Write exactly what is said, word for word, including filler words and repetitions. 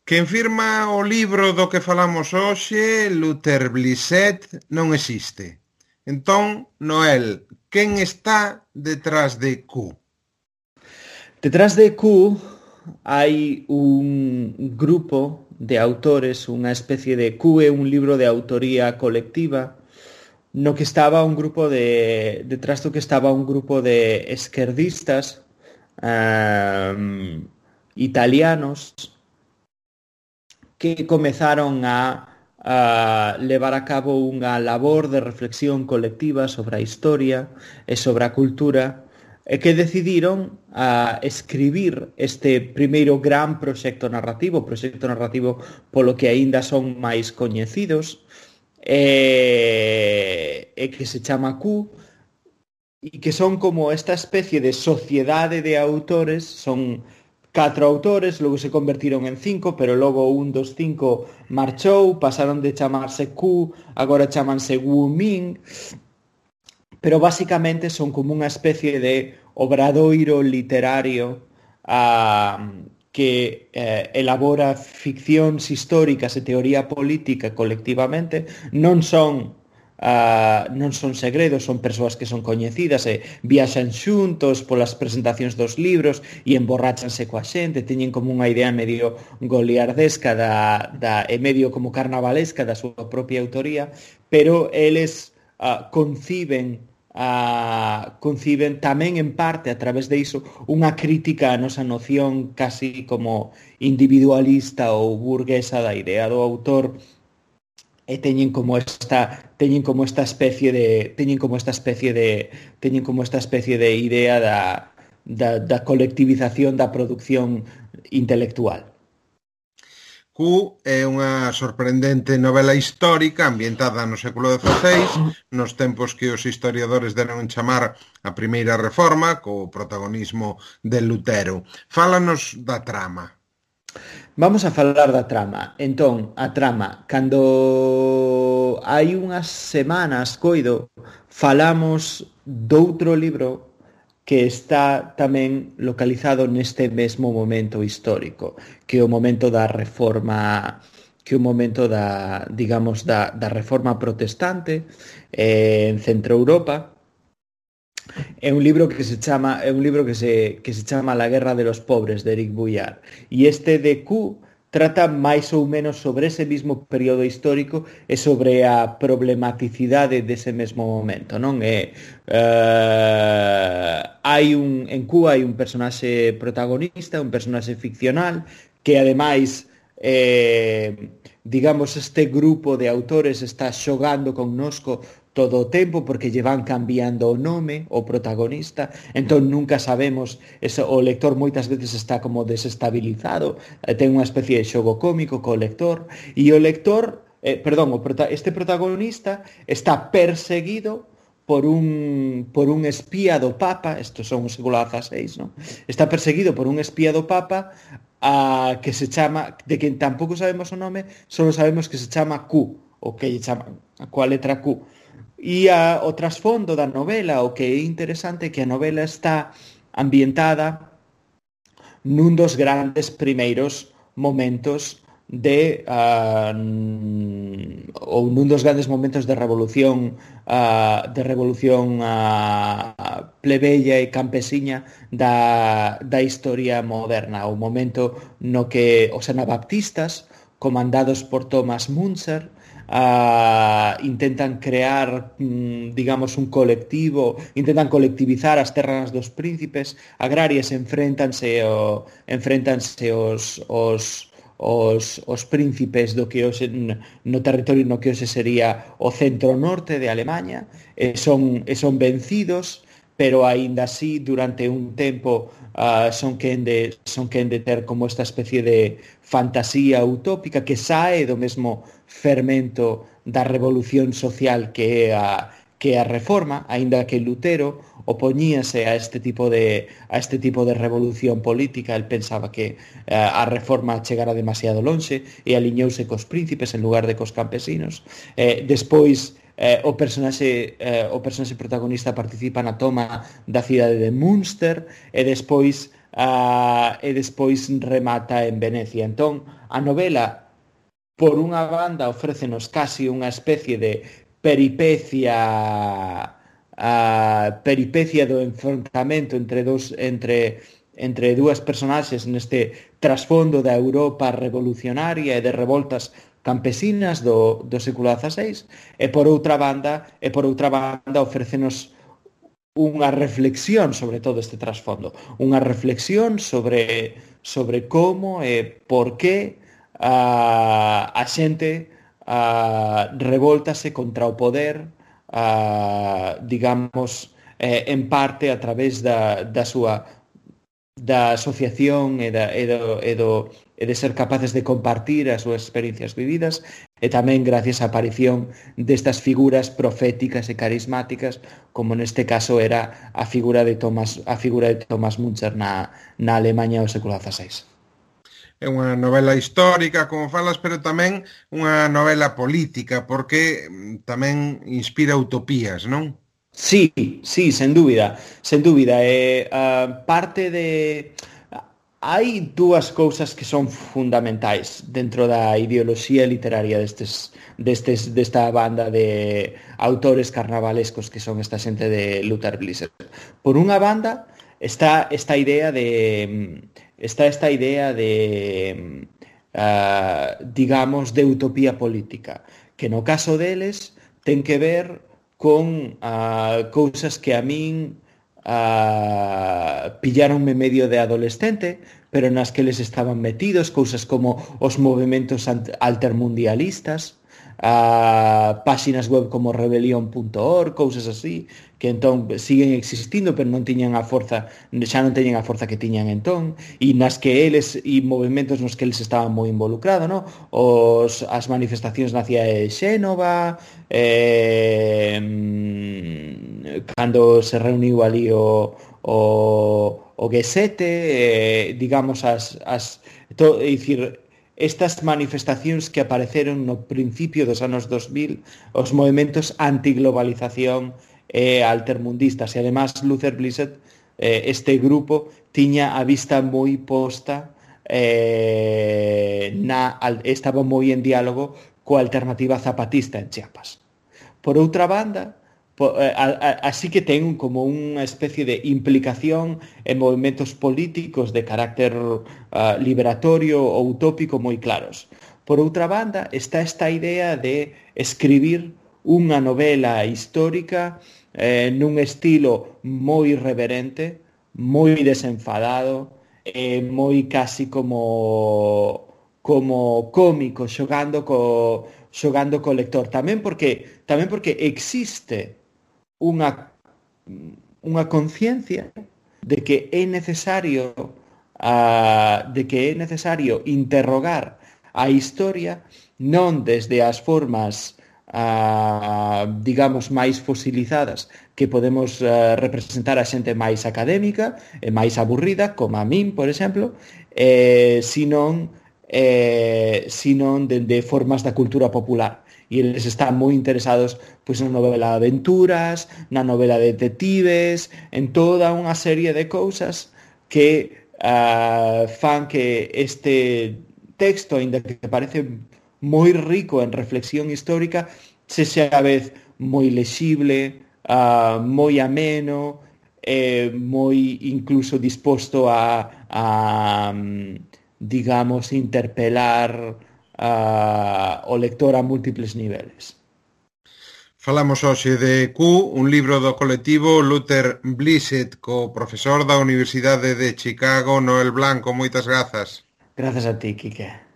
Quen firma o libro do que falamos hoxe, Luther Blissett, non existe. Entón, Noel, quen está detrás de Q? Detrás de Q hai un grupo de autores, unha especie de Q é un libro de autoría colectiva no que estaba un grupo de detrás do que estaba un grupo de esquerdistas um, italianos que comezaron a, a levar a cabo unha labor de reflexión colectiva sobre a historia e sobre a cultura e que decidiron a escribir este primeiro gran proxecto narrativo, proxecto narrativo polo que aínda son máis coñecidos, e, e que se chama Q, e que son como esta especie de sociedade de autores, son catro autores, logo se convertiron en cinco, pero logo un dos cinco marchou, pasaron de chamarse Q, agora chamanse Wu Ming, pero basicamente son como unha especie de obradoiro literario uh, que eh, elabora ficcións históricas e teoría política colectivamente. Non son uh, non son segredos, son persoas que son coñecidas e viaxan xuntos polas presentacións dos libros e emborráchanse coa xente, teñen como unha idea medio goliardesca da, da, e medio como carnavalesca da súa propia autoría, pero eles uh, conciben Uh, conciben tamén en parte a través de iso unha crítica a nosa noción casi como individualista ou burguesa da idea do autor, e teñen como esta teñen como esta especie de teñen como esta especie de teñen como esta especie de idea da, da, da colectivización da produción intelectual. Q é unha sorprendente novela histórica ambientada no século dieciséis, nos tempos que os historiadores deron en chamar a primeira reforma, co protagonismo de Lutero. Fálanos da trama. Vamos a falar da trama. Entón, a trama, cando hai unhas semanas, coido, falamos doutro libro que está tamén localizado neste mesmo momento histórico, que é o momento da reforma, que é o momento da, digamos, da, da reforma protestante eh, en Centro Europa. É un libro que se chama, é un libro que se que se chama La guerra de los pobres, de Eric Bouillard. E este de Q trata máis ou menos sobre ese mismo período histórico e sobre a problematicidade dese mesmo momento, non? É, uh, hai un, en Q hai un personaxe protagonista, un personaxe ficcional, que ademais, eh, digamos, este grupo de autores está xogando connosco todo o tempo porque lle van cambiando o nome o protagonista, entón nunca sabemos, eso, o lector moitas veces está como desestabilizado, ten unha especie de xogo cómico co lector, e o lector, eh, perdón, o prota- este protagonista está perseguido por un por un espía do Papa, estos son o século dieciséis, non? Está perseguido por un espía do Papa a que se chama, de quen tampouco sabemos o nome, só sabemos que se chama Q, o que lle chaman, a coa letra Q. E a, o trasfondo da novela, o que é interesante é que a novela está ambientada nun dos grandes primeiros momentos de uh, ou nun dos grandes momentos de revolución uh, de revolución uh, plebeia e campesiña da, da historia moderna, o momento no que os anabaptistas, comandados por Thomas Müntzer, Uh, intentan crear, mm, digamos, un colectivo, intentan colectivizar as terras dos príncipes agrarias, enfréntanse o, enfréntanse os, os, os, os príncipes do que hoxe, no territorio no que hoxe sería o centro norte de Alemanha, e son, e son vencidos, pero aínda así durante un tempo uh, son quen de son quen de ter como esta especie de fantasía utópica que sae do mesmo fermento da revolución social que é a que a reforma, aínda que Lutero opoñíase a este tipo de a este tipo de revolución política. El pensaba que uh, a reforma chegara demasiado lonxe e aliñouse cos príncipes en lugar de cos campesinos. Eh, despois Eh, o personaxe eh, o personaxe protagonista participa na toma da cidade de Münster e despois uh, e despois remata en Venecia. Entón, a novela, por unha banda, ofrécenos casi unha especie de peripecia a peripecia do enfrontamento entre dos entre entre dúas personaxes neste trasfondo da Europa revolucionaria e de revoltas campesinas do, do século dieciséis, e por outra banda e por outra banda ofrécenos unha reflexión sobre todo este trasfondo, unha reflexión sobre sobre como e por que a, a xente a, revoltase contra o poder, a, digamos, eh, en parte a través da, da súa da asociación e, da, e, do, e, do, e de ser capaces de compartir as súas experiencias vividas, e tamén gracias á aparición destas figuras proféticas e carismáticas, como neste caso era a figura de Thomas, a figura de Thomas Müntzer na, na Alemanha do século dieciséis. É unha novela histórica, como falas, pero tamén unha novela política, porque tamén inspira utopías, non? Sí, sí, sen dúbida, sen dúbida. Eh, uh, parte de... Hai dúas cousas que son fundamentais dentro da ideoloxía literaria destes, destes, desta banda de autores carnavalescos que son esta xente de Luther Blissett. Por unha banda está esta idea de... está esta idea de, uh, digamos, de utopía política, que no caso deles ten que ver con uh, cousas que a min uh, pillaronme medio de adolescente, pero nas que les estaban metidos, cousas como os movimentos altermundialistas, a páxinas web como rebelión punto org, cousas así, que entón siguen existindo, pero non tiñan a forza, xa non teñen a forza que tiñan entón, e nas que eles, e movimentos nos que eles estaban moi involucrados, no? Os, as manifestacións na cidade de Xénova, eh, cando se reuniu ali o, o, o G sete, eh, digamos, as, as to, é dicir, estas manifestacións que apareceron no principio dos anos dos mil, os movimentos antiglobalización e altermundistas, e además Luther Blissett, eh, este grupo, tiña a vista moi posta, eh, na, estaba moi en diálogo coa alternativa zapatista en Chiapas. Por outra banda, así que ten como unha especie de implicación en movimentos políticos de carácter uh, liberatorio ou utópico moi claros. Por outra banda, está esta idea de escribir unha novela histórica eh, nun estilo moi irreverente, moi desenfadado, eh, moi casi como como cómico, xogando co xogando co lector. Tamén porque tamén porque existe unha, unha conciencia de que é necesario uh, de que é necesario interrogar a historia non desde as formas uh, digamos máis fosilizadas que podemos uh, representar a xente máis académica e máis aburrida, como a min, por exemplo, eh, senón eh, senón de, de formas da cultura popular. E eles están moi interesados pois, na novela de aventuras, na novela de detectives, en toda unha serie de cousas que uh, fan que este texto, ainda que parece moi rico en reflexión histórica, se xa a vez moi lexible, uh, moi ameno, eh, moi incluso disposto a, a digamos, interpelar Uh, o lector a múltiples niveles. Falamos hoxe de Q, un libro do colectivo Luther Blissett, co profesor da Universidade de Chicago, Noel Blanco. Moitas grazas. Grazas a ti, Quique.